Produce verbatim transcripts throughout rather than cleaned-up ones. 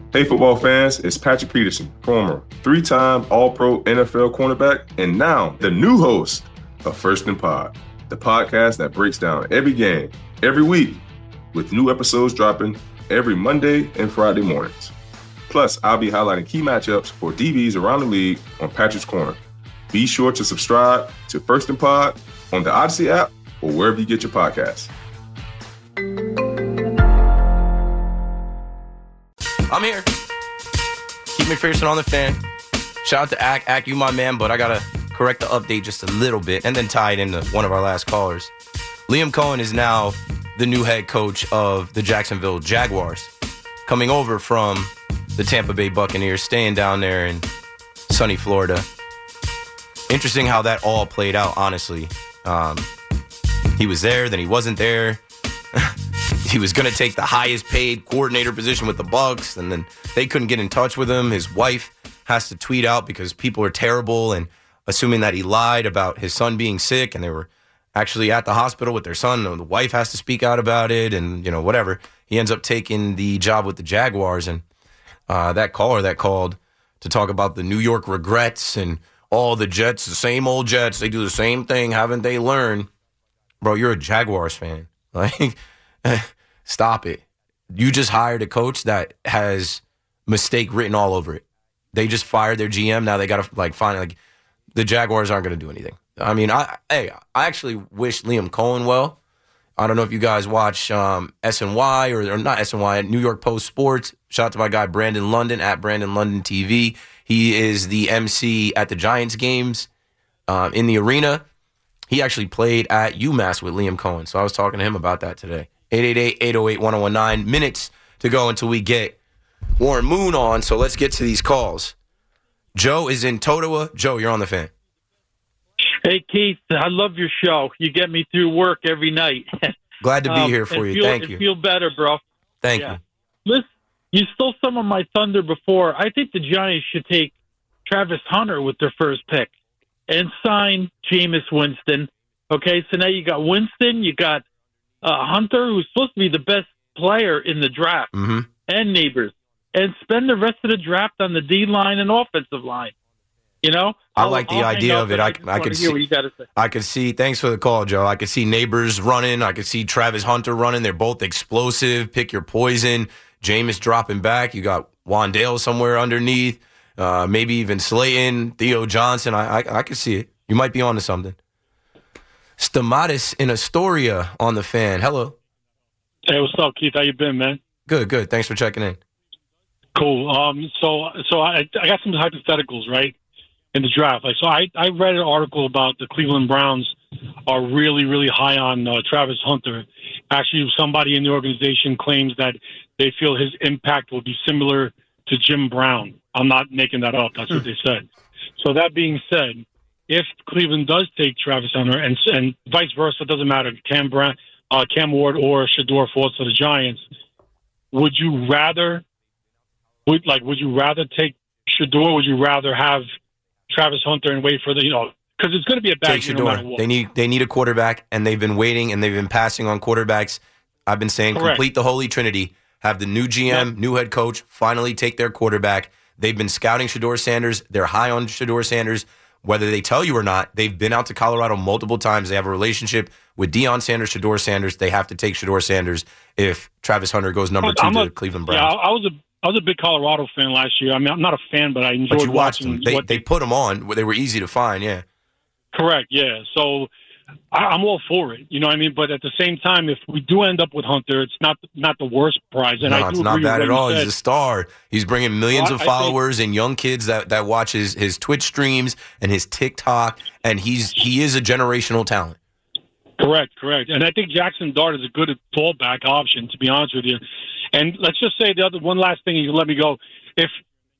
Hey, football fans, it's Patrick Peterson, former three-time All-Pro N F L cornerback, and now the new host of First and Pod, the podcast that breaks down every game, every week, with new episodes dropping every Monday and Friday mornings. Plus, I'll be highlighting key matchups for D Bs around the league on Patrick's Corner. Be sure to subscribe to First and Pod on the Odyssey app or wherever you get your podcasts. I'm here. Keith McPherson on the Fan. Shout out to Ack. Ack, you my man, but I got to correct the update just a little bit and then tie it into one of our last callers. Liam Cohen is now the new head coach of the Jacksonville Jaguars, coming over from the Tampa Bay Buccaneers, staying down there in sunny Florida. Interesting how that all played out, honestly. Um, he was there, then he wasn't there. He was going to take the highest paid coordinator position with the Bucs, and then they couldn't get in touch with him. His wife has to tweet out because people are terrible and assuming that he lied about his son being sick, and they were actually at the hospital with their son. And the wife has to speak out about it, and you know whatever. He ends up taking the job with the Jaguars, and uh, that caller that called to talk about the New York regrets and all the Jets, the same old Jets, they do the same thing, haven't they learned? Bro, you're a Jaguars fan. Like, stop it. You just hired a coach that has mistake written all over it. They just fired their G M. Now they got to, like, find, like, the Jaguars aren't going to do anything. I mean, I hey, I actually wish Liam Cohen well. I don't know if you guys watch um, S N Y or, or not S N Y, New York Post Sports. Shout out to my guy Brandon London at Brandon London T V. He is the M C at the Giants games um, in the arena. He actually played at UMass with Liam Cohen, so I was talking to him about that today. eight eight eight, eight oh eight, one oh one nine. Minutes to go until we get Warren Moon on, so let's get to these calls. Joe is in Totowa. Joe, you're on the Fan. Hey, Keith, I love your show. You get me through work every night. Glad to be um, here for you. Feel, Thank you. Feel better, bro. Thank yeah. you. Listen, you stole some of my thunder before. I think the Giants should take Travis Hunter with their first pick and sign Jameis Winston. Okay, so now you got Winston, you got uh, Hunter, who's supposed to be the best player in the draft, mm-hmm. and Neighbors, and spend the rest of the draft on the D-line and offensive line. You know? I I'll, like the I'll idea of it. I, I, I could see. I could see. Thanks for the call, Joe. I could see Neighbors running. I could see Travis Hunter running. They're both explosive. Pick your poison. Jameis dropping back. You got Wandale somewhere underneath. Uh, maybe even Slayton, Theo Johnson. I, I I could see it. You might be onto something. Stamatis in Astoria on the Fan. Hello. Hey, what's up, Keith? How you been, man? Good, good. Thanks for checking in. Cool. Um, so, so I, I got some hypotheticals, right, in the draft. Like, so I, I read an article about the Cleveland Browns are really, really high on uh, Travis Hunter. Actually, somebody in the organization claims that they feel his impact will be similar to Jim Brown. I'm not making that up. That's what they said. So that being said, if Cleveland does take Travis Hunter and and vice versa, it doesn't matter, Cam Brown, uh, Cam Ward or Shedeur falls to the Giants, would you rather, would like, would you rather take Shedeur? Would you rather have Travis Hunter and wait for the, you know, because it's going to be a bad year no matter what. They need they need a quarterback, and they've been waiting and they've been passing on quarterbacks. I've been saying Correct. Complete the Holy Trinity. Have the new G M, yep. new head coach, finally take their quarterback. They've been scouting Shedeur Sanders. They're high on Shedeur Sanders. Whether they tell you or not, they've been out to Colorado multiple times. They have a relationship with Deion Sanders, Shedeur Sanders. They have to take Shedeur Sanders if Travis Hunter goes number two I'm to a, the Cleveland Browns. Yeah, I was a I was a big Colorado fan last year. I mean, I'm not a fan, but I enjoyed but you watched watching them. They, what they put them on. They were easy to find, yeah. Correct, yeah. So I, I'm all for it. You know what I mean? But at the same time, if we do end up with Hunter, it's not not the worst prize. And no, I do it's agree not bad with at what all. you He's said. a star. He's bringing millions Well, of I followers think, and young kids that, that watch his, his Twitch streams and his TikTok, and he's he is a generational talent. Correct, correct. And I think Jackson Dart is a good fallback option, to be honest with you. And let's just say the other one last thing, and you let me go. If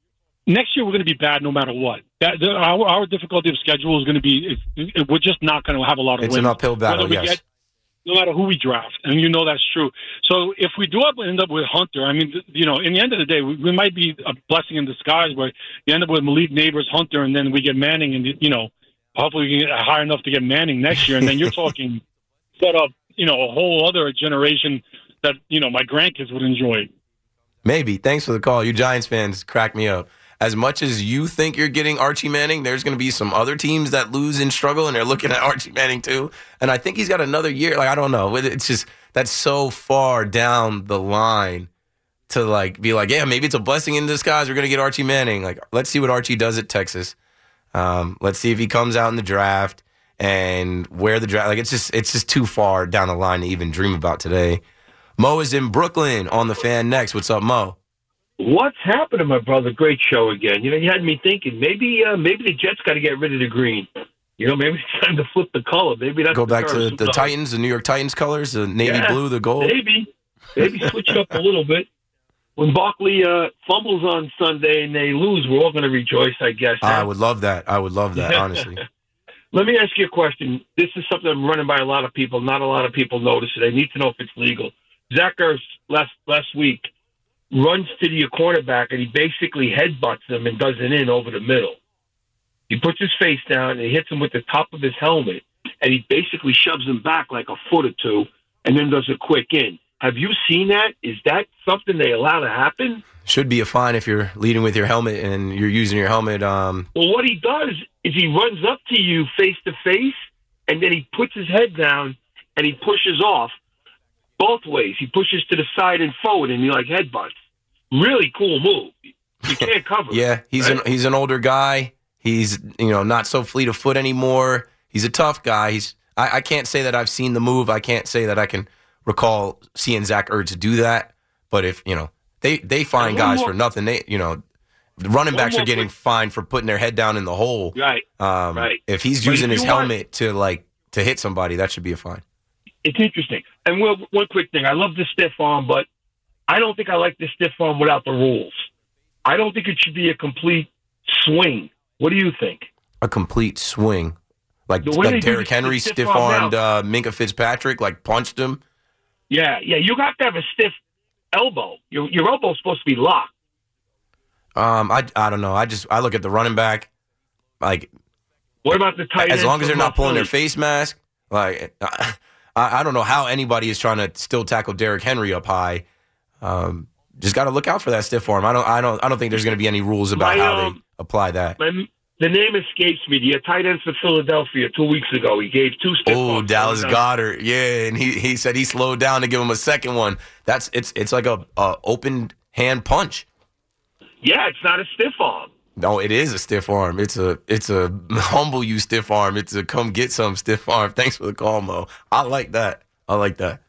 next year we're going to be bad no matter what. That the, our, our difficulty of schedule is going to be it, it, we're just not going to have a lot of it's wins. It's an uphill battle, we yes. Get, no matter who we draft, and you know that's true. So if we do end up with Hunter, I mean, you know, in the end of the day, we, we might be a blessing in disguise where you end up with Malik Neighbors, Hunter, and then we get Manning, and you know, hopefully we can get high enough to get Manning next year, and then you're talking set up, you know, a whole other generation that you know my grandkids would enjoy. Maybe. Thanks for the call. You Giants fans crack me up. As much as you think you're getting Archie Manning, there's going to be some other teams that lose and struggle, and they're looking at Archie Manning too. And I think he's got another year. Like, I don't know. It's just, that's so far down the line to, like, be like, yeah, maybe it's a blessing in disguise. We're going to get Archie Manning. Like, let's see what Archie does at Texas. Um, let's see if he comes out in the draft and where the draft. Like, it's just, it's just too far down the line to even dream about today. Mo is in Brooklyn on the Fan next. What's up, Mo? What's happening, my brother? Great show again. You know, you had me thinking maybe uh, maybe the Jets got to get rid of the green. You know, maybe it's time to flip the color. Maybe that's go back the to the color. Titans, the New York Titans colors, the navy yeah, blue, the gold. Maybe, maybe switch it up a little bit. When Barkley uh, fumbles on Sunday and they lose, we're all going to rejoice, I guess. Huh? I would love that. I would love that, honestly. Let me ask you a question. This is something I'm running by a lot of people. Not a lot of people notice it. I need to know if it's legal. Zach Ertz last last week runs to the cornerback, and he basically headbutts him and does an in over the middle. He puts his face down, and he hits him with the top of his helmet, and he basically shoves him back like a foot or two and then does a quick in. Have you seen that? Is that something they allow to happen? Should be a fine if you're leading with your helmet and you're using your helmet. Um... Well, what he does is he runs up to you face-to-face, and then he puts his head down, and he pushes off both ways. He pushes to the side and forward, and he, like, headbutts. Really cool move. You can't cover yeah, it, he's right? an he's an older guy. He's, you know, not so fleet of foot anymore. He's a tough guy. He's I, I can't say that I've seen the move. I can't say that I can recall seeing Zach Ertz do that. But if, you know, they, they fine guys more, for nothing. They, you know, the running backs are getting quick. fined for putting their head down in the hole. Right, um, right. If he's but using if his want, helmet to, like, to hit somebody, that should be a fine. It's interesting. And well, one quick thing. I love the stiff arm, but I don't think I like the stiff arm without the rules. I don't think it should be a complete swing. What do you think? A complete swing. Like, like Derrick Henry stiff-armed uh, Minkah Fitzpatrick, like punched him? Yeah, yeah. You have to have a stiff elbow. Your your elbow's supposed to be locked. Um, I, I don't know. I just I look at the running back. Like, what about the tight end? As long as they're not pulling their face mask. Like, I, I don't know how anybody is trying to still tackle Derrick Henry up high. Um, just got to look out for that stiff arm. I don't, I don't, I don't think there's going to be any rules about my, how um, they apply that. My, the name escapes me. The tight end for Philadelphia two weeks ago, he gave two stiff Oh, arms. Dallas Goedert, yeah, and he he said he slowed down to give him a second one. That's it's it's like a, a open hand punch. Yeah, it's not a stiff arm. No, it is a stiff arm. It's a it's a humble you stiff arm. It's a come get some stiff arm. Thanks for the call, Mo. I like that. I like that.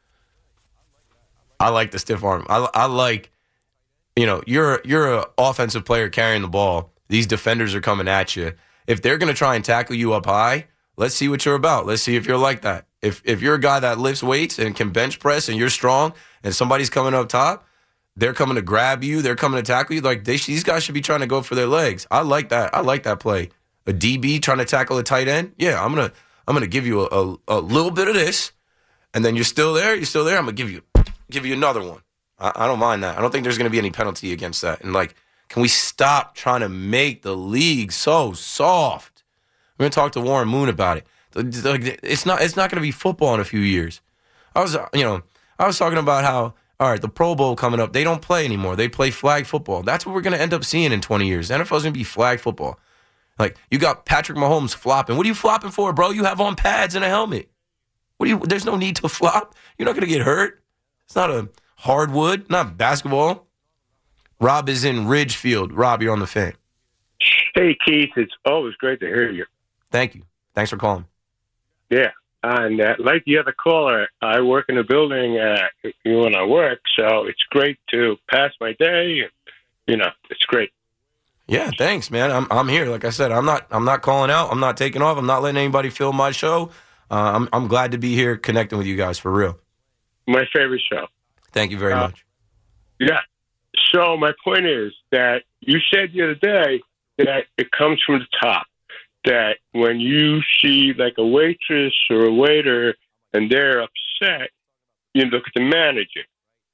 I like the stiff arm. I, I like, you know, you're you're an offensive player carrying the ball. These defenders are coming at you. If they're going to try and tackle you up high, let's see what you're about. Let's see if you're like that. If if you're a guy that lifts weights and can bench press and you're strong and somebody's coming up top, they're coming to grab you. They're coming to tackle you. Like they, these guys should be trying to go for their legs. I like that. I like that play. A D B trying to tackle a tight end. Yeah, I'm gonna I'm gonna give you a, a, a little bit of this, and then you're still there. You're still there. I'm gonna give you give you another one. I, I don't mind that. I don't think there's gonna be any penalty against that. And like, can we stop trying to make the league so soft? We're gonna talk to Warren Moon about it. It's not it's not gonna be football in a few years. I was you know I was talking about how. All right, the Pro Bowl coming up, they don't play anymore. They play flag football. That's what we're going to end up seeing in twenty years. The N F L's going to be flag football. Like, you got Patrick Mahomes flopping. What are you flopping for, bro? You have on pads and a helmet. What do you? There's no need to flop. You're not going to get hurt. It's not a hardwood, not basketball. Rob is in Ridgefield. Rob, you're on the Fan. Hey, Keith. It's always great to hear you. Thank you. Thanks for calling. Yeah. And uh, like the other caller, I work in a building uh, when I work, so it's great to pass my day. You know, it's great. Yeah, thanks, man. I'm I'm here. Like I said, I'm not I'm not calling out. I'm not taking off. I'm not letting anybody film my show. Uh, I'm I'm glad to be here connecting with you guys for real. My favorite show. Thank you very uh, much. Yeah. So my point is that you said the other day that it comes from the top. That when you see like a waitress or a waiter and they're upset, you look at the manager.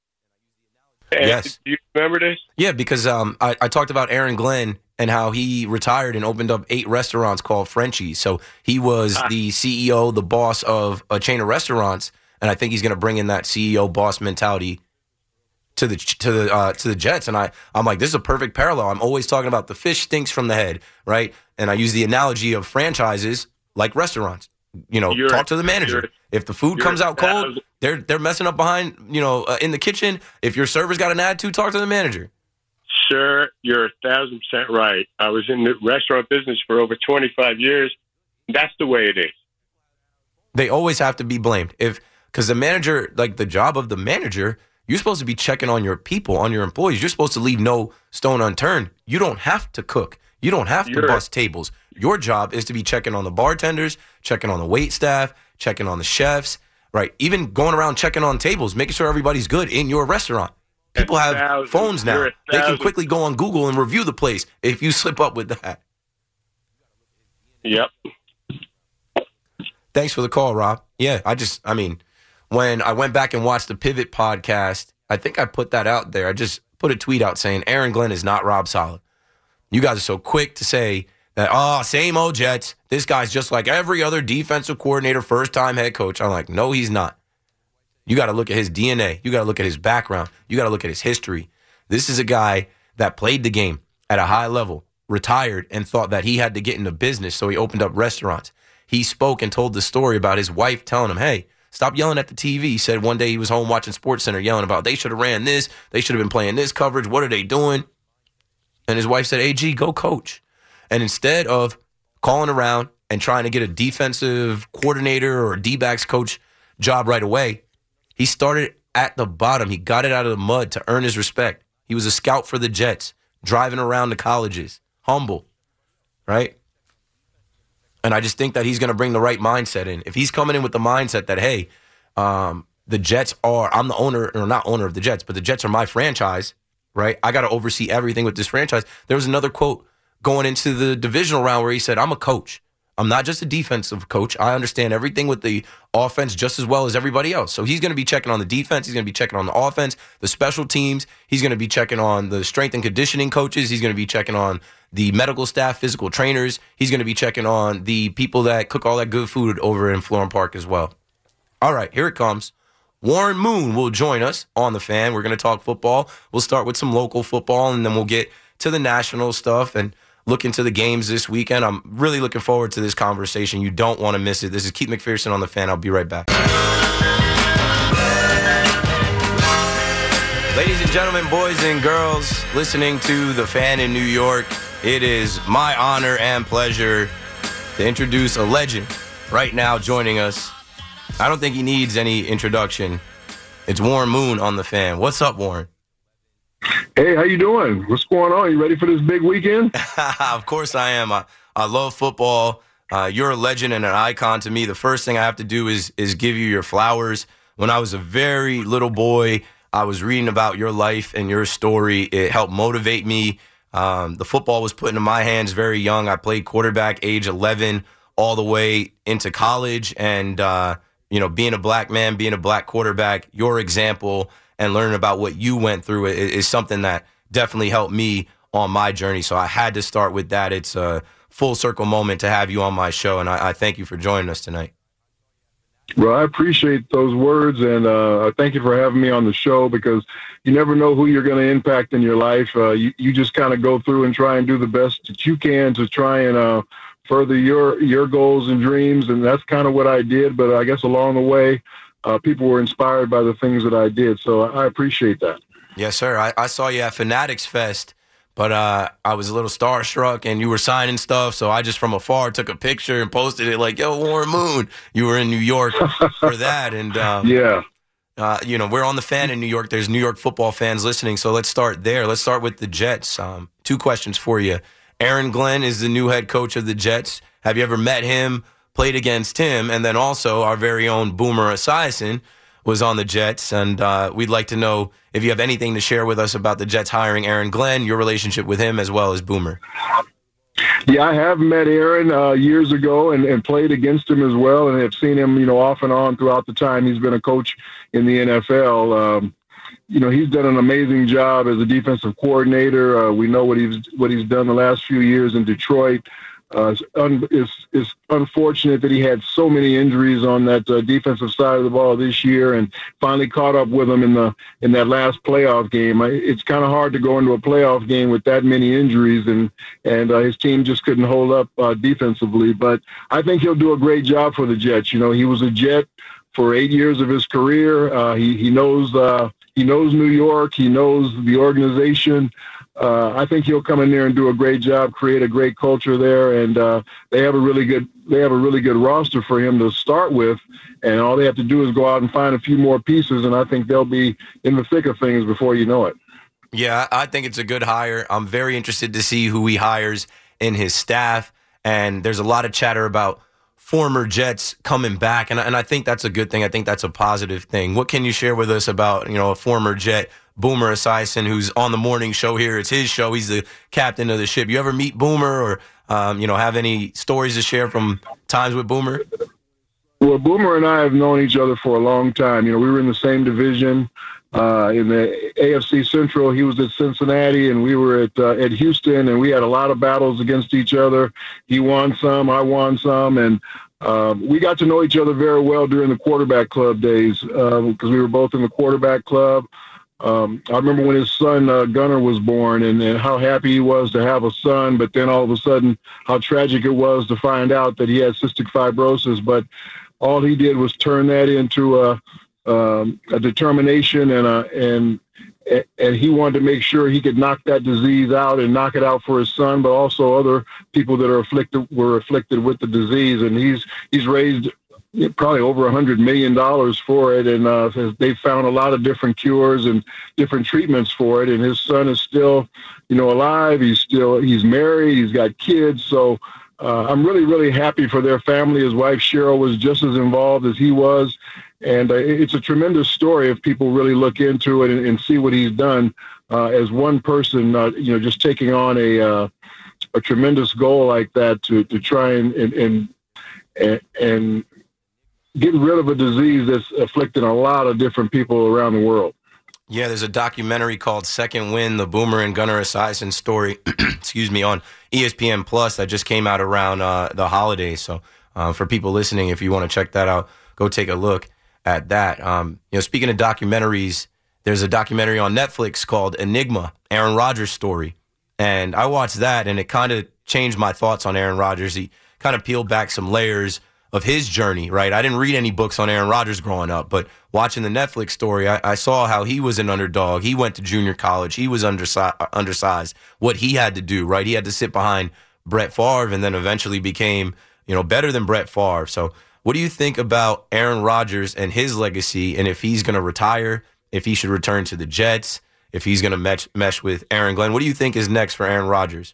And yes. Do you remember this? Yeah, because um, I, I talked about Aaron Glenn and how he retired and opened up eight restaurants called Frenchie's. So he was ah. the C E O, the boss of a chain of restaurants, and I think he's going to bring in that C E O boss mentality to the to the uh, to the Jets, and I I'm like, this is a perfect parallel. I'm always talking about the fish stinks from the head, right? And I use the analogy of franchises like restaurants. You know, You're, talk to the manager. If the food comes out cold, they're they're messing up behind, you know, uh, in the kitchen. If your server's got an attitude, talk to the manager. Sir, you're a thousand percent right. I was in the restaurant business for over twenty-five years. That's the way it is. They always have to be blamed. If because the manager, like the job of the manager, you're supposed to be checking on your people, on your employees. You're supposed to leave no stone unturned. You don't have to cook. You don't have to You're, bust tables. Your job is to be checking on the bartenders, checking on the wait staff, checking on the chefs, right? Even going around checking on tables, making sure everybody's good in your restaurant. People have thousand, phones now. They can thousand. quickly go on Google and review the place if you slip up with that. Yep. Thanks for the call, Rob. Yeah, I just, I mean, when I went back and watched the Pivot podcast, I think I put that out there. I just put a tweet out saying Aaron Glenn is not Rob Saleh. You guys are so quick to say that, oh, same old Jets. This guy's just like every other defensive coordinator, first-time head coach. I'm like, no, he's not. You got to look at his D N A. You got to look at his background. You got to look at his history. This is a guy that played the game at a high level, retired, and thought that he had to get into business, so he opened up restaurants. He spoke and told the story about his wife telling him, hey, stop yelling at the T V. He said one day he was home watching SportsCenter yelling about they should have ran this. They should have been playing this coverage. What are they doing? And his wife said, A G, go coach. And instead of calling around and trying to get a defensive coordinator or a D-backs coach job right away, he started at the bottom. He got it out of the mud to earn his respect. He was a scout for the Jets, driving around the colleges, humble, right? And I just think that he's going to bring the right mindset in. If he's coming in with the mindset that, hey, um, the Jets are, I'm the owner, or not owner of the Jets, but the Jets are my franchise, right? I got to oversee everything with this franchise. There was another quote going into the divisional round where he said, I'm a coach. I'm not just a defensive coach. I understand everything with the offense just as well as everybody else. So he's going to be checking on the defense. He's going to be checking on the offense, the special teams. He's going to be checking on the strength and conditioning coaches. He's going to be checking on the medical staff, physical trainers. He's going to be checking on the people that cook all that good food over in Florham Park as well. All right, here it comes. Warren Moon will join us on The Fan. We're going to talk football. We'll start with some local football, and then we'll get to the national stuff and look into the games this weekend. I'm really looking forward to this conversation. You don't want to miss it. This is Keith McPherson on The Fan. I'll be right back. Ladies and gentlemen, boys and girls, listening to The Fan in New York, it is my honor and pleasure to introduce a legend right now joining us. I don't think he needs any introduction. It's Warren Moon on The Fan. What's up, Warren? Hey, how you doing? What's going on? You ready for this big weekend? Of course I am. I, I love football. Uh, you're a legend and an icon to me. The first thing I have to do is is give you your flowers. When I was a very little boy, I was reading about your life and your story. It helped motivate me. Um, the football was put into my hands very young. I played quarterback age eleven all the way into college. And, uh, you know, being a black man, being a black quarterback, your example and learning about what you went through is, is something that definitely helped me on my journey. So I had to start with that. It's a full circle moment to have you on my show, and I, I thank you for joining us tonight. Well, I appreciate those words, and uh, I thank you for having me on the show, because you never know who you're going to impact in your life. Uh, you, you just kind of go through and try and do the best that you can to try and uh, further your your goals and dreams, and that's kind of what I did. But I guess along the way, uh, people were inspired by the things that I did, so I appreciate that. Yes, sir. I, I saw you at Fanatics Fest, but uh, I was a little starstruck, and you were signing stuff, so I just from afar took a picture and posted it like, yo, Warren Moon. You were in New York for that, and um, yeah. Uh, you know, we're on The Fan in New York. There's New York football fans listening, so let's start there. Let's start with the Jets. Um, two questions for you. Aaron Glenn is the new head coach of the Jets. Have you ever met him, played against him? And then also our very own Boomer Esiason was on the Jets, and uh, we'd like to know if you have anything to share with us about the Jets hiring Aaron Glenn, your relationship with him as well as Boomer. Yeah, I have met Aaron uh, years ago and, and played against him as well, and have seen him, you know, off and on throughout the time he's been a coach in the N F L. Um, you know, he's done an amazing job as a defensive coordinator. Uh, we know what he's what he's done the last few years in Detroit. Uh, it's, un, it's, it's unfortunate that he had so many injuries on that uh, defensive side of the ball this year, and finally caught up with him in the in that last playoff game. I, it's kind of hard to go into a playoff game with that many injuries, and and uh, his team just couldn't hold up uh, defensively. But I think he'll do a great job for the Jets. You know, he was a Jet for eight years of his career. Uh, he he knows uh, he knows New York. He knows the organization. Uh, I think he'll come in there and do a great job, create a great culture there, and uh, they have a really good they have a really good roster for him to start with, and all they have to do is go out and find a few more pieces, and I think they'll be in the thick of things before you know it. Yeah, I think it's a good hire. I'm very interested to see who he hires in his staff, and there's a lot of chatter about former Jets coming back, and and I think that's a good thing. I think that's a positive thing. What can you share with us about, you know, a former Jet, Boomer Esiason, who's on the morning show here? It's his show. He's the captain of the ship. You ever meet Boomer, or um, you know, have any stories to share from times with Boomer? Well, Boomer and I have known each other for a long time. You know, we were in the same division uh, in the A F C Central. He was at Cincinnati, and we were at uh, at Houston, and we had a lot of battles against each other. He won some, I won some, and Um, we got to know each other very well during the quarterback club days because um, we were both in the quarterback club. Um, I remember when his son uh, Gunnar was born, and, and how happy he was to have a son, but then all of a sudden how tragic it was to find out that he had cystic fibrosis. But all he did was turn that into a, um, a determination, and a, and and he wanted to make sure he could knock that disease out and knock it out for his son, but also other people that are afflicted were afflicted with the disease. And he's he's raised probably over a hundred million dollars for it, and uh, they've found a lot of different cures and different treatments for it. And his son is still, you know, alive. He's still he's married. He's got kids. So uh, I'm really really happy for their family. His wife Cheryl was just as involved as he was. And uh, it's a tremendous story if people really look into it and, and see what he's done uh, as one person, uh, you know, just taking on a uh, a tremendous goal like that to, to try and and, and and get rid of a disease that's afflicting a lot of different people around the world. Yeah, there's a documentary called Second Win, the Boomer and Gunnar Esiason story, excuse me, on E S P N Plus that just came out around uh, the holidays. So uh, for people listening, if you want to check that out, go take a look at that. Um, you know, speaking of documentaries, there's a documentary on Netflix called Enigma, Aaron Rodgers' story. And I watched that, and it kind of changed my thoughts on Aaron Rodgers. He kind of peeled back some layers of his journey, right? I didn't read any books on Aaron Rodgers growing up, but watching the Netflix story, I, I saw how he was an underdog. He went to junior college. He was undersi- undersized. What he had to do, right? He had to sit behind Brett Favre and then eventually became, you know, better than Brett Favre. So what do you think about Aaron Rodgers and his legacy, and if he's going to retire, if he should return to the Jets, if he's going to mesh, mesh with Aaron Glenn? What do you think is next for Aaron Rodgers?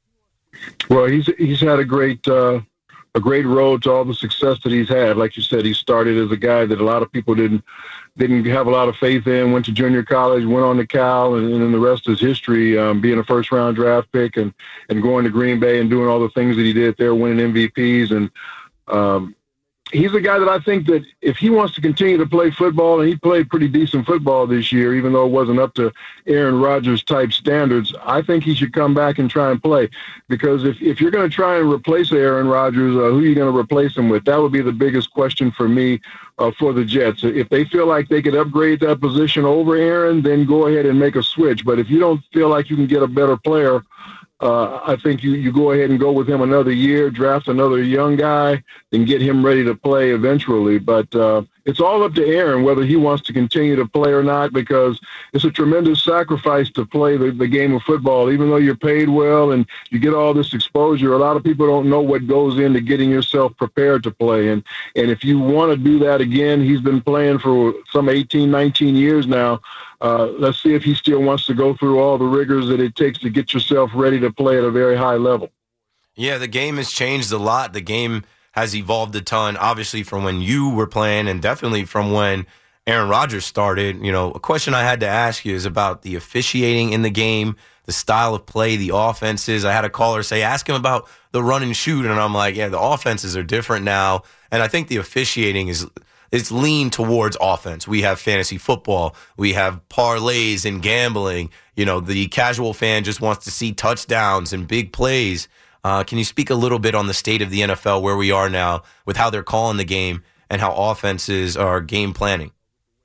Well, he's he's had a great uh, a great road to all the success that he's had. Like you said, he started as a guy that a lot of people didn't didn't have a lot of faith in. Went to junior college, went on to Cal, and, and then the rest is history. Um, being a first round draft pick and and going to Green Bay and doing all the things that he did there, winning M V Ps, and um, he's a guy that I think that if he wants to continue to play football, and he played pretty decent football this year, even though it wasn't up to Aaron Rodgers type standards, I think he should come back and try and play. Because if, if you're going to try and replace Aaron Rodgers, uh, who are you going to replace him with? That would be the biggest question for me uh, for the Jets. If they feel like they could upgrade that position over Aaron, then go ahead and make a switch. But if you don't feel like you can get a better player, Uh, I think you, you go ahead and go with him another year, draft another young guy, and get him ready to play eventually. But uh, it's all up to Aaron whether he wants to continue to play or not, because it's a tremendous sacrifice to play the, the game of football. Even though you're paid well and you get all this exposure, a lot of people don't know what goes into getting yourself prepared to play. And, and if you want to do that again, he's been playing for some eighteen, nineteen years now. Uh, let's see if he still wants to go through all the rigors that it takes to get yourself ready to play at a very high level. Yeah, the game has changed a lot. The game has evolved a ton, obviously, from when you were playing and definitely from when Aaron Rodgers started. You know, a question I had to ask you is about the officiating in the game, the style of play, the offenses. I had a caller say, ask him about the run and shoot. And I'm like, yeah, the offenses are different now. And I think the officiating is it's leaned towards offense. We have fantasy football. We have parlays and gambling. You know, the casual fan just wants to see touchdowns and big plays. Uh, can you speak a little bit on the state of the N F L, where we are now with how they're calling the game and how offenses are game planning?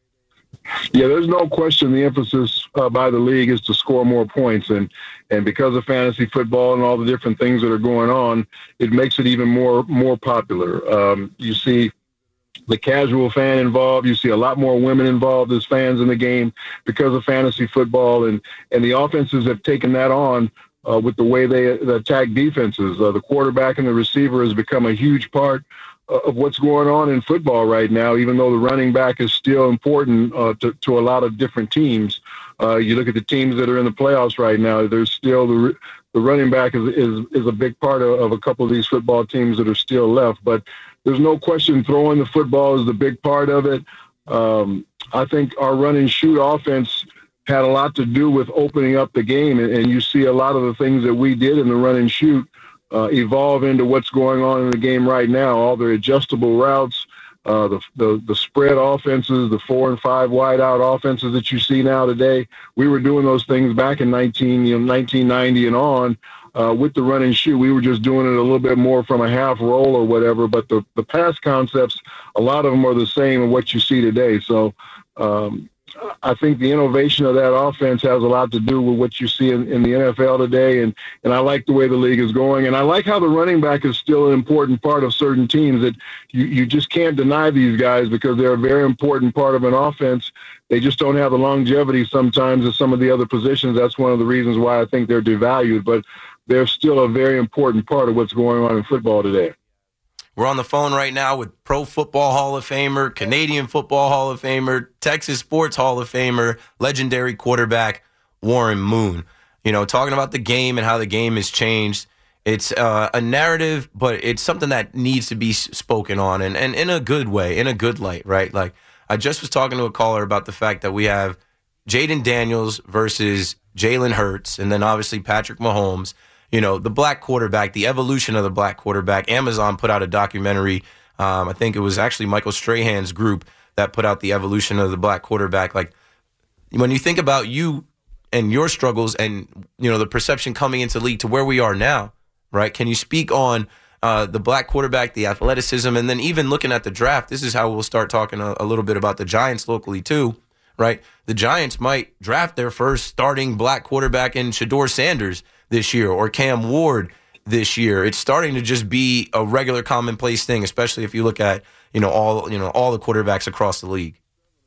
Yeah, there's no question the emphasis uh, by the league is to score more points. And, and because of fantasy football and all the different things that are going on, it makes it even more, more popular. Um, you see the casual fan involved. You see a lot more women involved as fans in the game because of fantasy football. And, and the offenses have taken that on uh, with the way they attack defenses. Uh, the quarterback and the receiver has become a huge part of what's going on in football right now, even though the running back is still important uh, to, to a lot of different teams. Uh, you look at the teams that are in the playoffs right now, there's still the the running back is is, is a big part of, of a couple of these football teams that are still left. But there's no question throwing the football is the big part of it. Um, I think our run and shoot offense had a lot to do with opening up the game, and, and you see a lot of the things that we did in the run and shoot Uh, evolve into what's going on in the game right now. All the adjustable routes, uh, the, the the spread offenses, the four and five wide out offenses that you see now today. We were doing those things back in nineteen, you know, nineteen ninety and on uh, with the run and shoot. We were just doing it a little bit more from a half roll or whatever. But the the pass concepts, a lot of them are the same in what you see today. So. Um, I think the innovation of that offense has a lot to do with what you see in, in the N F L today, and, and I like the way the league is going, and I like how the running back is still an important part of certain teams, that you, you just can't deny these guys because they're a very important part of an offense. They just don't have the longevity sometimes as some of the other positions. That's one of the reasons why I think they're devalued, but they're still a very important part of what's going on in football today. We're on the phone right now with Pro Football Hall of Famer, Canadian Football Hall of Famer, Texas Sports Hall of Famer, legendary quarterback Warren Moon. You know, talking about the game and how the game has changed. It's uh, a narrative, but it's something that needs to be spoken on, and, and in a good way, in a good light, right? Like, I just was talking to a caller about the fact that we have Jaden Daniels versus Jalen Hurts, and then obviously Patrick Mahomes. You know, the black quarterback, the evolution of the black quarterback. Amazon put out a documentary. Um, I think it was actually Michael Strahan's group that put out the evolution of the black quarterback. Like, when you think about you and your struggles and, you know, the perception coming into the league to where we are now, right? Can you speak on uh, the black quarterback, the athleticism, and then even looking at the draft? This is how we'll start talking a, a little bit about the Giants locally too, right? The Giants might draft their first starting black quarterback in Shedeur Sanders this year, or Cam Ward this year. It's starting to just be a regular commonplace thing, especially if you look at, you know, all, you know, all the quarterbacks across the league.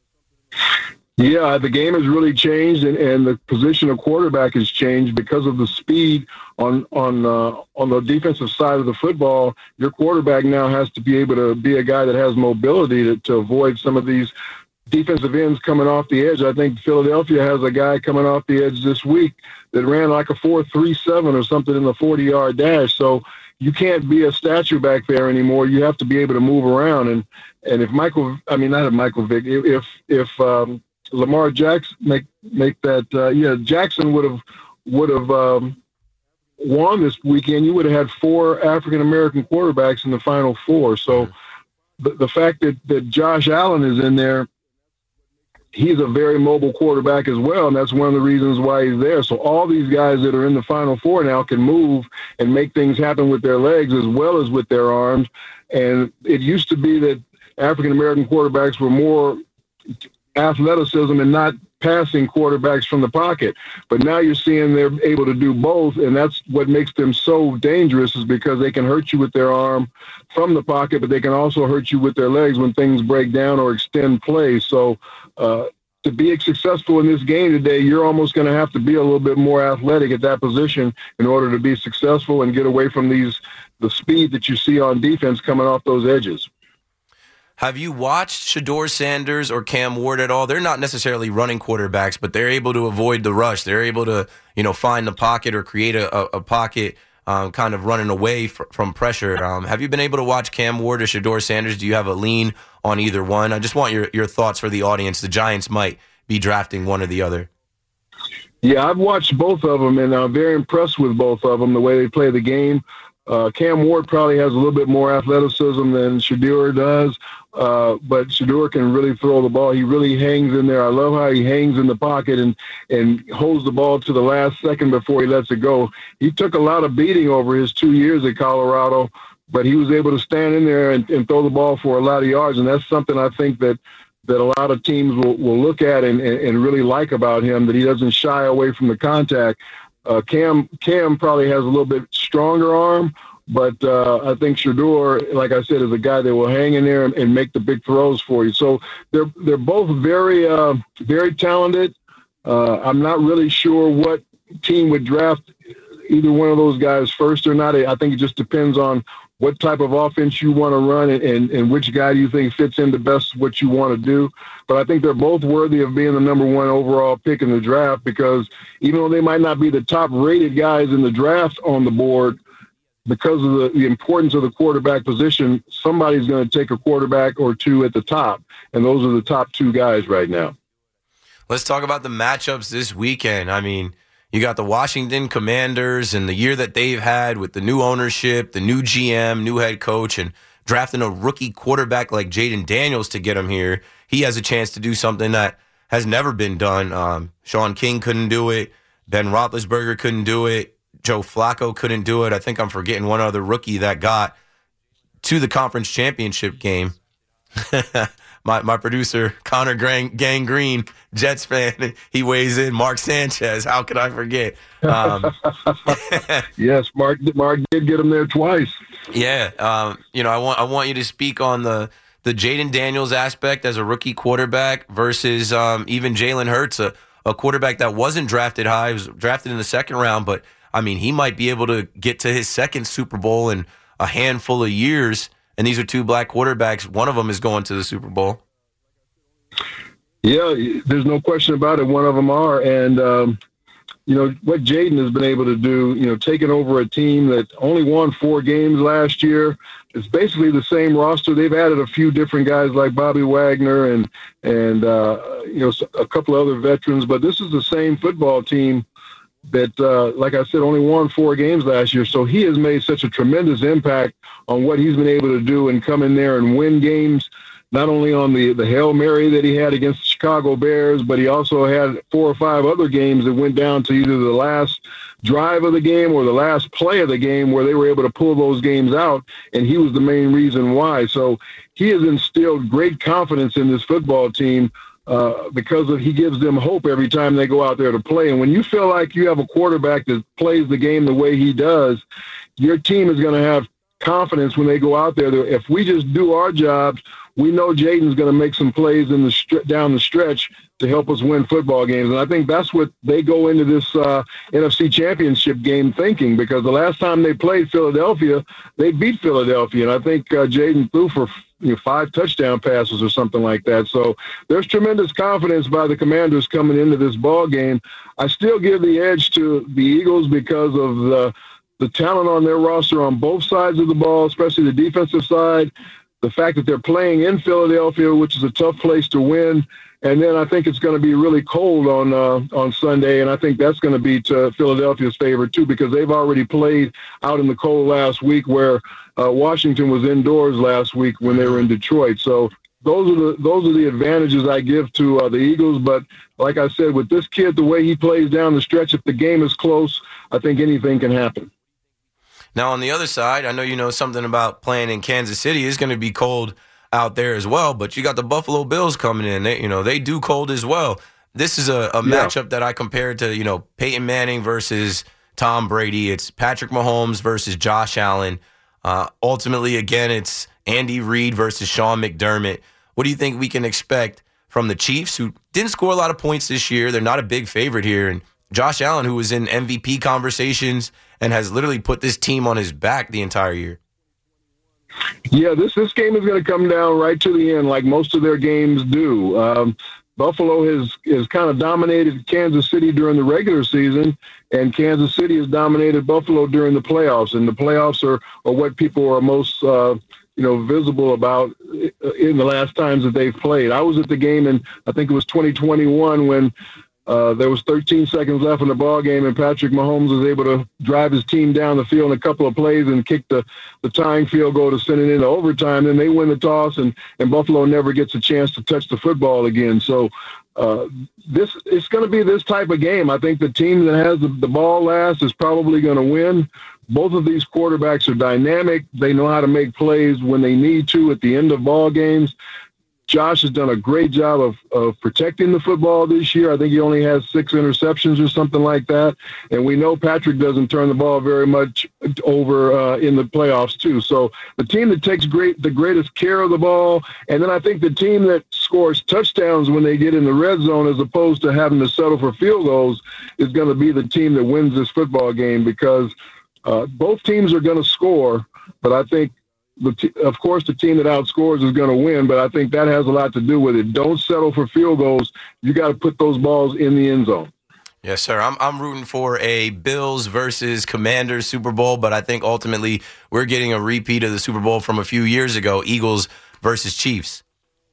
Yeah, the game has really changed, and, and the position of quarterback has changed because of the speed on on uh, on the defensive side of the football. Your quarterback now has to be able to be a guy that has mobility to, to avoid some of these defensive ends coming off the edge. I think Philadelphia has a guy coming off the edge this week that ran like a four three seven or something in the forty-yard dash. So you can't be a statue back there anymore. You have to be able to move around. And and if Michael, I mean, not if Michael Vick, if if um, Lamar Jackson make make that, uh, yeah, Jackson would have would have um, won this weekend, you would have had four African American quarterbacks in the Final Four. So the, the fact that that Josh Allen is in there, he's a very mobile quarterback as well, and that's one of the reasons why he's there. So all these guys that are in the Final Four now can move and make things happen with their legs as well as with their arms. And it used to be that African-American quarterbacks were more athleticism and not passing quarterbacks from the pocket. But now you're seeing they're able to do both, and that's what makes them so dangerous, is because they can hurt you with their arm from the pocket, but they can also hurt you with their legs when things break down or extend plays. So uh, to be successful in this game today, you're almost going to have to be a little bit more athletic at that position in order to be successful and get away from these the speed that you see on defense coming off those edges. Have you watched Shedeur Sanders or Cam Ward at all? They're not necessarily running quarterbacks, but they're able to avoid the rush. They're able to, you know, find the pocket or create a, a, a pocket, um, kind of running away fr- from pressure. Um, have you been able to watch Cam Ward or Shedeur Sanders? Do you have a lean on either one? I just want your, your thoughts for the audience. The Giants might be drafting one or the other. Yeah, I've watched both of them, and I'm very impressed with both of them, the way they play the game. Uh, Cam Ward probably has a little bit more athleticism than Shedeur does. uh, but Shedeur can really throw the ball. He really hangs in there. I love how he hangs in the pocket and, and holds the ball to the last second before he lets it go. He took a lot of beating over his two years at Colorado, but he was able to stand in there and, and throw the ball for a lot of yards, and that's something I think that that a lot of teams will, will look at and, and really like about him, that he doesn't shy away from the contact. Uh, Cam Cam probably has a little bit stronger arm, but uh, I think Shedeur, like I said, is a guy that will hang in there and, and make the big throws for you. So they're they're both very uh, very talented. Uh, I'm not really sure what team would draft either one of those guys first or not. I think it just depends on what type of offense you want to run and, and, and which guy do you think fits into best what you want to do. But I think they're both worthy of being the number one overall pick in the draft, because even though they might not be the top-rated guys in the draft on the board, because of the, the importance of the quarterback position, somebody's going to take a quarterback or two at the top, and those are the top two guys right now. Let's talk about the matchups this weekend. I mean, you got the Washington Commanders and the year that they've had with the new ownership, the new G M, new head coach, and drafting a rookie quarterback like Jaden Daniels to get him here. He has a chance to do something that has never been done. Um, Sean King couldn't do it. Ben Roethlisberger couldn't do it. Joe Flacco couldn't do it. I think I'm forgetting one other rookie that got to the conference championship game. My my producer, Connor Gang, Gang Green, Jets fan, he weighs in. Mark Sanchez, how could I forget? Um, yes, Mark Mark did get him there twice. Yeah, um, you know, I want I want you to speak on the the Jaden Daniels aspect as a rookie quarterback versus um, even Jalen Hurts, a, a quarterback that wasn't drafted high, he was drafted in the second round, but I mean, he might be able to get to his second Super Bowl in a handful of years. And these are two black quarterbacks. One of them is going to the Super Bowl. Yeah, there's no question about it. One of them are. And, um, you know, what Jaden has been able to do, you know, taking over a team that only won four games last year. It's basically the same roster. They've added a few different guys like Bobby Wagner and, and uh, you know, a couple of other veterans. But this is the same football team that, uh, like I said, only won four games last year. So he has made such a tremendous impact on what he's been able to do and come in there and win games, not only on the, the Hail Mary that he had against the Chicago Bears, but he also had four or five other games that went down to either the last drive of the game or the last play of the game where they were able to pull those games out, and he was the main reason why. So he has instilled great confidence in this football team, Uh, because of, he gives them hope every time they go out there to play. And when you feel like you have a quarterback that plays the game the way he does, your team is going to have confidence when they go out there that if we just do our jobs, we know Jaden's going to make some plays in the str- down the stretch to help us win football games. And I think that's what they go into this uh, N F C Championship game thinking, because the last time they played Philadelphia, they beat Philadelphia. And I think uh, Jaden threw for you know, five touchdown passes or something like that. So there's tremendous confidence by the Commanders coming into this ball game. I still give the edge to the Eagles because of the the talent on their roster on both sides of the ball, especially the defensive side, the fact that they're playing in Philadelphia, which is a tough place to win. And then I think it's going to be really cold on uh, on Sunday, and I think that's going to be to Philadelphia's favor too, because they've already played out in the cold last week, where uh, Washington was indoors last week when they were in Detroit. So those are the those are the advantages I give to uh, the Eagles. But like I said, with this kid, the way he plays down the stretch, if the game is close, I think anything can happen. Now, on the other side, I know you know something about playing in Kansas City. It's going to be cold out there as well, but you got the Buffalo Bills coming in. They, you know, they do cold as well. This is a, a yeah. matchup that I compared to, you know, Peyton Manning versus Tom Brady. It's Patrick Mahomes versus Josh Allen. Uh, ultimately, again, it's Andy Reid versus Sean McDermott. What do you think we can expect from the Chiefs, who didn't score a lot of points this year? They're not a big favorite here. And Josh Allen, who was in M V P conversations and has literally put this team on his back the entire year. Yeah, this this game is going to come down right to the end, like most of their games do. Um, Buffalo has, has kind of dominated Kansas City during the regular season, and Kansas City has dominated Buffalo during the playoffs. And the playoffs are, are what people are most uh, you know, visible about in the last times that they've played. I was at the game in, I think it was twenty twenty-one, when Uh, there was thirteen seconds left in the ball game, and Patrick Mahomes was able to drive his team down the field in a couple of plays and kick the, the tying field goal to send it into overtime. Then they win the toss, and, and Buffalo never gets a chance to touch the football again. So uh, this it's going to be this type of game. I think the team that has the, the ball last is probably going to win. Both of these quarterbacks are dynamic. They know how to make plays when they need to at the end of ball games. Josh has done a great job of, of protecting the football this year. I think he only has six interceptions or something like that. And we know Patrick doesn't turn the ball very much over uh, in the playoffs too. So the team that takes great the greatest care of the ball, and then I think the team that scores touchdowns when they get in the red zone as opposed to having to settle for field goals is going to be the team that wins this football game, because uh, both teams are going to score, but I think The t- of course, the team that outscores is going to win, but I think that has a lot to do with it. Don't settle for field goals. You got to put those balls in the end zone. Yes, sir. I'm I'm rooting for a Bills versus Commanders Super Bowl, but I think ultimately we're getting a repeat of the Super Bowl from a few years ago, Eagles versus Chiefs.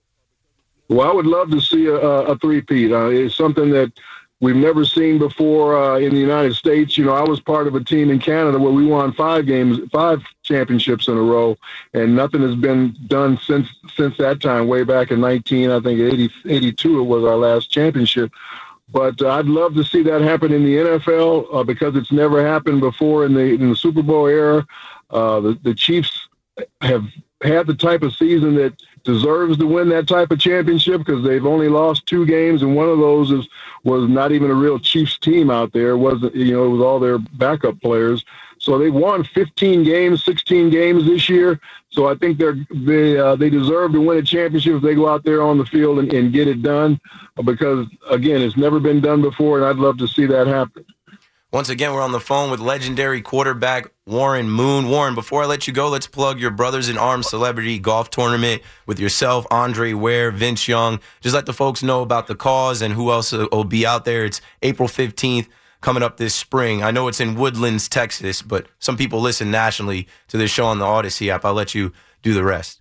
Well, I would love to see a, a three-peat. Uh, it's something that we've never seen before uh, in the United States. You know, I was part of a team in Canada where we won five games, five championships in a row, and nothing has been done since since that time, way back in nineteen, I think eighty, eighty-two, it was our last championship. But uh, I'd love to see that happen in the N F L uh, because it's never happened before in the in the Super Bowl era. Uh, the, the Chiefs have had the type of season that deserves to win that type of championship, because they've only lost two games, and one of those is was not even a real Chiefs team out there. It wasn't, you know, it was all their backup players. So they won fifteen games, sixteen games this year. So I think they're they uh, they deserve to win a championship if they go out there on the field and, and get it done, because again, it's never been done before, and I'd love to see that happen. Once again, we're on the phone with legendary quarterback Warren Moon. Warren, before I let you go, let's plug your Brothers in Arms Celebrity Golf Tournament with yourself, Andre Ware, Vince Young. Just let the folks know about the cause and who else will be out there. It's April fifteenth, coming up this spring. I know it's in Woodlands, Texas, but some people listen nationally to this show on the Odyssey app. I'll let you do the rest.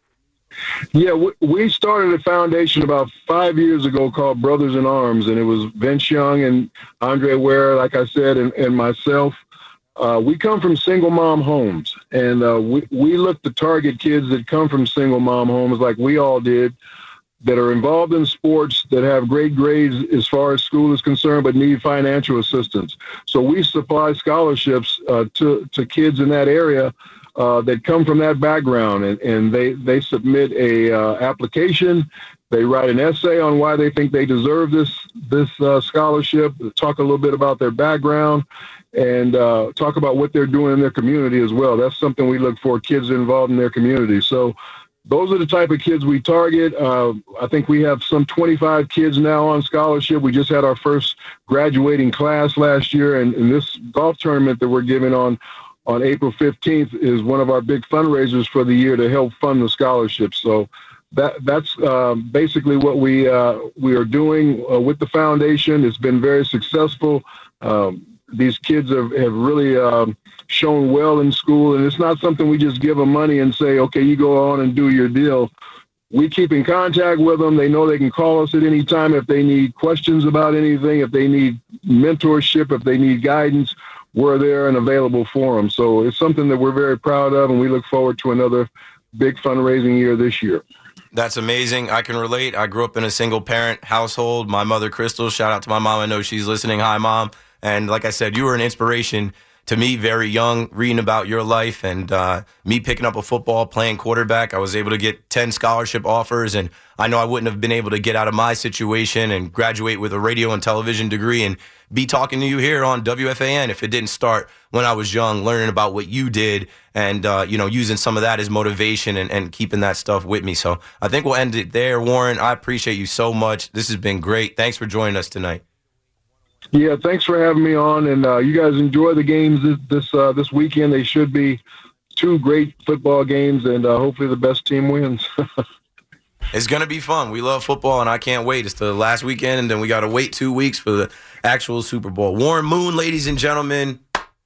Yeah, we started a foundation about five years ago called Brothers in Arms, and it was Vince Young and Andre Ware, like I said, and, and myself. Uh, we come from single mom homes, and uh, we, we look to target kids that come from single mom homes like we all did, that are involved in sports, that have great grades as far as school is concerned, but need financial assistance. So we supply scholarships uh, to, to kids in that area Uh, that come from that background, and, and they, they submit a uh, application. They write an essay on why they think they deserve this this uh, scholarship, talk a little bit about their background, and uh, talk about what they're doing in their community as well. That's something we look for, kids involved in their community. So those are the type of kids we target. Uh, I think we have some twenty-five kids now on scholarship. We just had our first graduating class last year, and, and this golf tournament that we're giving on on April fifteenth is one of our big fundraisers for the year to help fund the scholarships. So that that's uh, basically what we uh, we are doing uh, with the foundation. It's been very successful. Um, these kids have, have really um, shown well in school, and it's not something we just give them money and say, okay, you go on and do your deal. We keep in contact with them. They know they can call us at any time if they need questions about anything, if they need mentorship, if they need guidance. We're there and available for them. So it's something that we're very proud of, and we look forward to another big fundraising year this year. That's amazing. I can relate. I grew up in a single-parent household. My mother, Crystal, shout out to my mom. I know she's listening. Hi, Mom. And like I said, you were an inspiration to me very young, reading about your life and uh, me picking up a football, playing quarterback. I was able to get ten scholarship offers, and I know I wouldn't have been able to get out of my situation and graduate with a radio and television degree and be talking to you here on W F A N if it didn't start when I was young, learning about what you did and, uh, you know, using some of that as motivation and, and keeping that stuff with me. So I think we'll end it there, Warren. I appreciate you so much. This has been great. Thanks for joining us tonight. Yeah, thanks for having me on, and uh, you guys enjoy the games this this, uh, this weekend. They should be two great football games, and uh, hopefully the best team wins. It's going to be fun. We love football, and I can't wait. It's the last weekend, and then we got to wait two weeks for the actual Super Bowl. Warren Moon, ladies and gentlemen.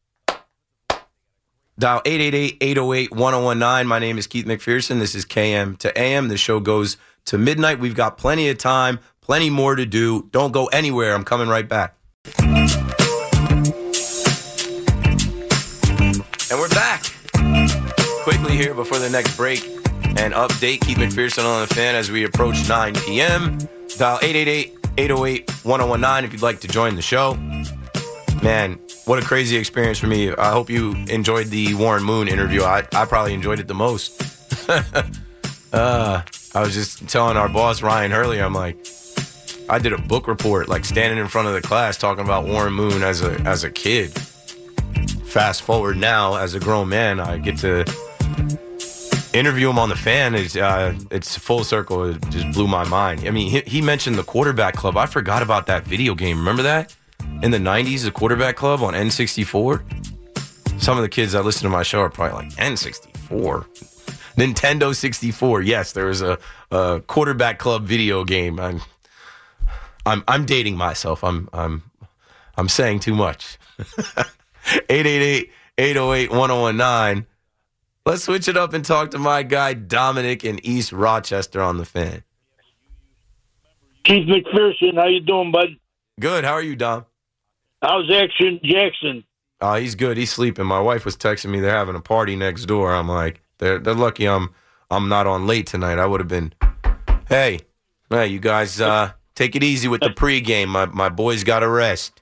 Dial eight eight eight, eight oh eight, one oh one nine. My name is Keith McPherson. This is K M to A M. The show goes to midnight. We've got plenty of time, Plenty more to do. Don't go anywhere. I'm coming right back. And we're back. Quickly here before the next break and update. Keith McPherson on the Fan as we approach nine p.m. Dial eight eight eight, eight oh eight, one oh one nine if you'd like to join the show. Man, what a crazy experience for me. I hope you enjoyed the Warren Moon interview. I, I probably enjoyed it the most. uh, I was just telling our boss, Ryan Hurley, I'm like, I did a book report, like standing in front of the class talking about Warren Moon as a as a kid. Fast forward now, as a grown man, I get to interview him on the Fan. It's, uh, it's full circle. It just blew my mind. I mean, he, he mentioned the Quarterback Club. I forgot about that video game. Remember that? In the nineties, the Quarterback Club on N sixty-four. Some of the kids that listen to my show are probably like, N sixty-four? Nintendo sixty-four. Yes, there was a, a Quarterback Club video game. I'm, I'm, I'm dating myself. I'm, I'm, I'm saying too much. eight eight eight, eight oh eight, one oh one nine. Let's switch it up and talk to my guy Dominic in East Rochester on the Fan. Keith McPherson, how you doing, bud? Good. How are you, Dom? How's Action Jackson? Oh, he's good. He's sleeping. My wife was texting me they're having a party next door. I'm like, they're they're lucky I'm I'm not on late tonight. I would have been, hey, hey, you guys uh, take it easy with the pregame. My my boys got to rest.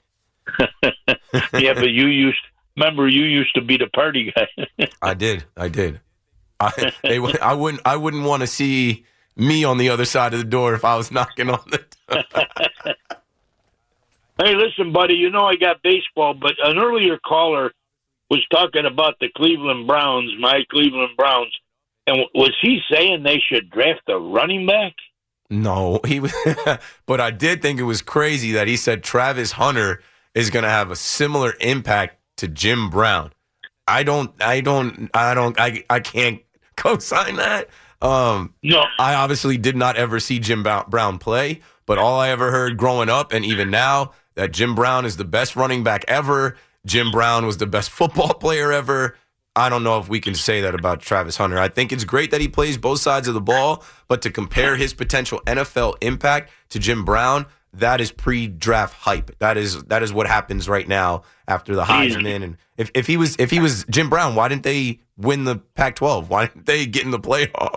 Yeah, but you used remember you used to be the party guy. I did. I did. I they, I wouldn't I wouldn't want to see me on the other side of the door if I was knocking on the door. Hey, listen, buddy, you know I got baseball, but an earlier caller was talking about the Cleveland Browns, my Cleveland Browns, and was he saying they should draft a running back? No, he was, but I did think it was crazy that he said Travis Hunter is going to have a similar impact to Jim Brown. I don't, I don't, I don't, I, I can't co-sign that. Um, no, I obviously did not ever see Jim Brown play, but all I ever heard growing up and even now that Jim Brown is the best running back ever. Jim Brown was the best football player ever. I don't know if we can say that about Travis Hunter. I think it's great that he plays both sides of the ball, but to compare his potential N F L impact to Jim Brown, that is pre-draft hype. That is that is what happens right now after the Heisman. And if, if he was if he was Jim Brown, why didn't they win the Pac twelve? Why didn't they get in the playoff?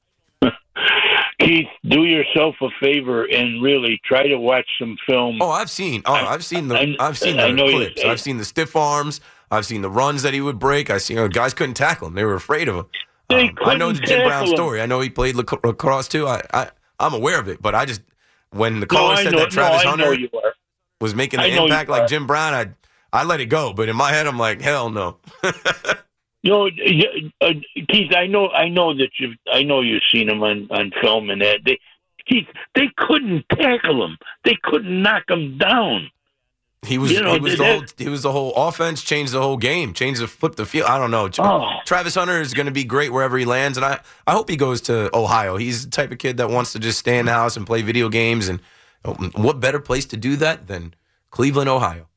Keith, do yourself a favor and really try to watch some film. Oh, I've seen. Oh, I've seen the. I, I've seen the clips. I've seen the stiff arms. I've seen the runs that he would break. I seen you know, guys couldn't tackle him. They were afraid of him. Um, I know the Jim Brown him. story. I know he played lacrosse too. I, I I'm aware of it. But I just when the caller no, said know, that Travis no, Hunter was making an impact like are. Jim Brown, I I let it go. But in my head, I'm like, hell no. You know, uh, Keith, I know, I know that you, I know you've seen him on, on film and that. They, Keith, they couldn't tackle him. They couldn't knock him down. He was, you know, he was the whole, he was the whole offense. Changed the whole game. Changed the flip the field. I don't know. Oh. Travis Hunter is going to be great wherever he lands, and I, I hope he goes to Ohio. He's the type of kid that wants to just stay in the house and play video games. And what better place to do that than Cleveland, Ohio?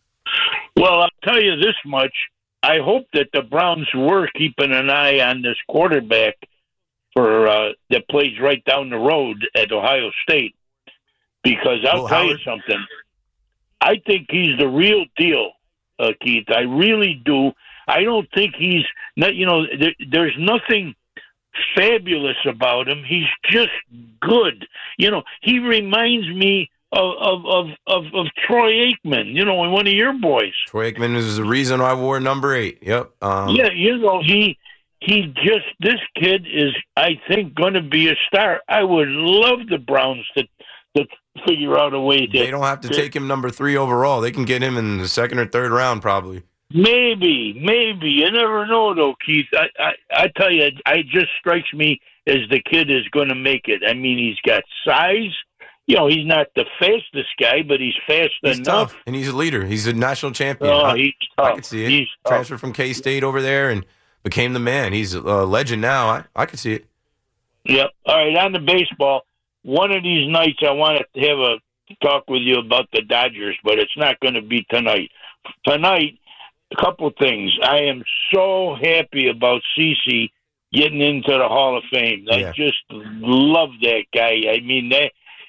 Well, I'll tell you this much. I hope that the Browns were keeping an eye on this quarterback for uh, that plays right down the road at Ohio State, because I'll Will tell Howard? you something. I think he's the real deal, uh, Keith. I really do. I don't think he's not. You know, there, there's nothing fabulous about him. He's just good. You know, he reminds me Of, of of of of Troy Aikman, you know, one of your boys. Troy Aikman is the reason I wore number eight. Yep. Um, yeah, you know, he he just this kid is, I think, going to be a star. I would love the Browns to to figure out a way to. They don't have to, to take him number three overall. They can get him in the second or third round, probably. Maybe, maybe you never know, though, Keith. I I, I tell you, it just strikes me as the kid is going to make it. I mean, he's got size. You know, he's not the fastest guy, but he's fast he's enough. Tough, and he's a leader. He's a national champion. Oh, I, he's tough. I can see it. He's Transferred tough. from K-State over there and became the man. He's a legend now. I, I can see it. Yep. All right, on the baseball, one of these nights I want to have a talk with you about the Dodgers, but it's not going to be tonight. Tonight, a couple things. I am so happy about CeCe getting into the Hall of Fame. I yeah. just love that guy. I mean, that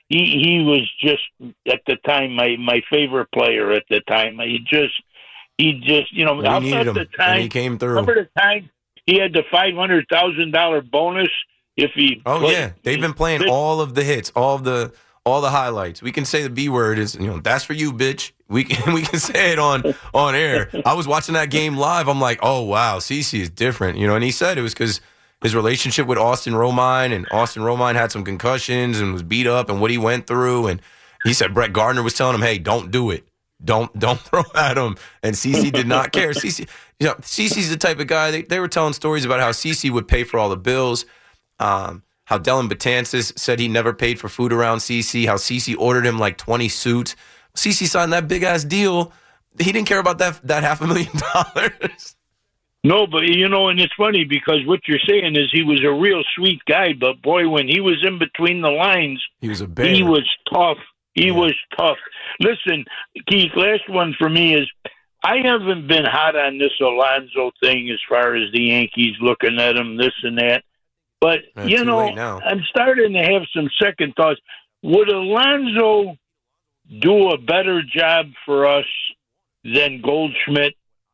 he he was just at the time my my favorite player at the time. He just he just you know We how needed about him, the time and he came through. Remember the time he had the five hundred thousand dollar bonus if he. Oh played, yeah, they've been playing all of the hits, all of the all the highlights. We can say the B word is, you know, that's for you, bitch. We can we can say it on on air. I was watching that game live. I'm like, oh wow, CeCe is different, you know. And he said it was because his relationship with Austin Romine, and Austin Romine had some concussions and was beat up, and what he went through. And he said Brett Gardner was telling him, hey, don't do it. Don't don't throw at him. And CeCe did not care. CeCe, you know, CeCe's the type of guy, they, they were telling stories about how CeCe would pay for all the bills, um, how Dylan Betances said he never paid for food around CeCe, how CeCe ordered him like twenty suits. CeCe signed that big-ass deal. He didn't care about that that half a million dollars. No, but, you know, and it's funny because what you're saying is he was a real sweet guy, but, boy, when he was in between the lines, he was a bear. He was tough. He Yeah. was tough. Listen, Keith, last one for me is I haven't been hot on this Alonso thing as far as the Yankees looking at him, this and that. But, Uh, you too know, late now. I'm starting to have some second thoughts. Would Alonso do a better job for us than Goldschmidt?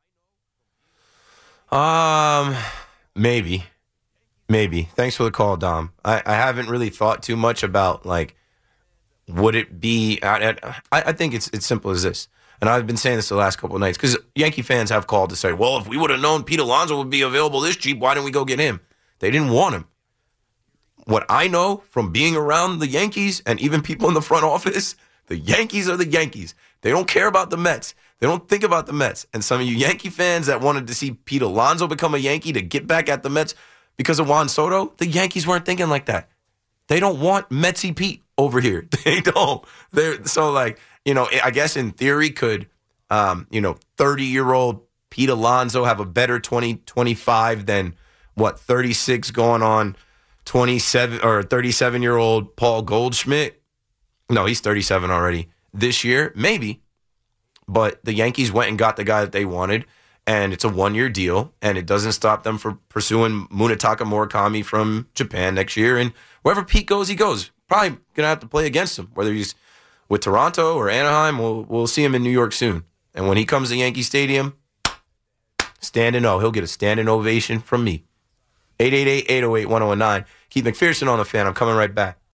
Um, maybe, maybe. Thanks for the call, Dom. I, I haven't really thought too much about, like, would it be? I, I, I think it's it's simple as this, and I've been saying this the last couple of nights because Yankee fans have called to say, well, if we would have known Pete Alonso would be available this cheap, why didn't we go get him? They didn't want him. What I know from being around the Yankees and even people in the front office, the Yankees are the Yankees. They don't care about the Mets. They don't think about the Mets. And some of you Yankee fans that wanted to see Pete Alonso become a Yankee to get back at the Mets because of Juan Soto, the Yankees weren't thinking like that. They don't want Metsy Pete over here. They don't. They're so like, you know, I guess in theory could, um, you know, thirty-year-old Pete Alonso have a better twenty twenty-five than what, thirty-six going on twenty-seven or thirty-seven-year-old Paul Goldschmidt? No, he's thirty-seven already this year, maybe. But the Yankees went and got the guy that they wanted, and it's a one-year deal, and it doesn't stop them from pursuing Munetaka Murakami from Japan next year. And wherever Pete goes, he goes. Probably going to have to play against him, whether he's with Toronto or Anaheim. We'll, we'll see him in New York soon. And when he comes to Yankee Stadium, standing O. He'll get a standing ovation from me. eight eight eight, eight oh eight, one oh one nine. Keith McPherson on the Fan. I'm coming right back.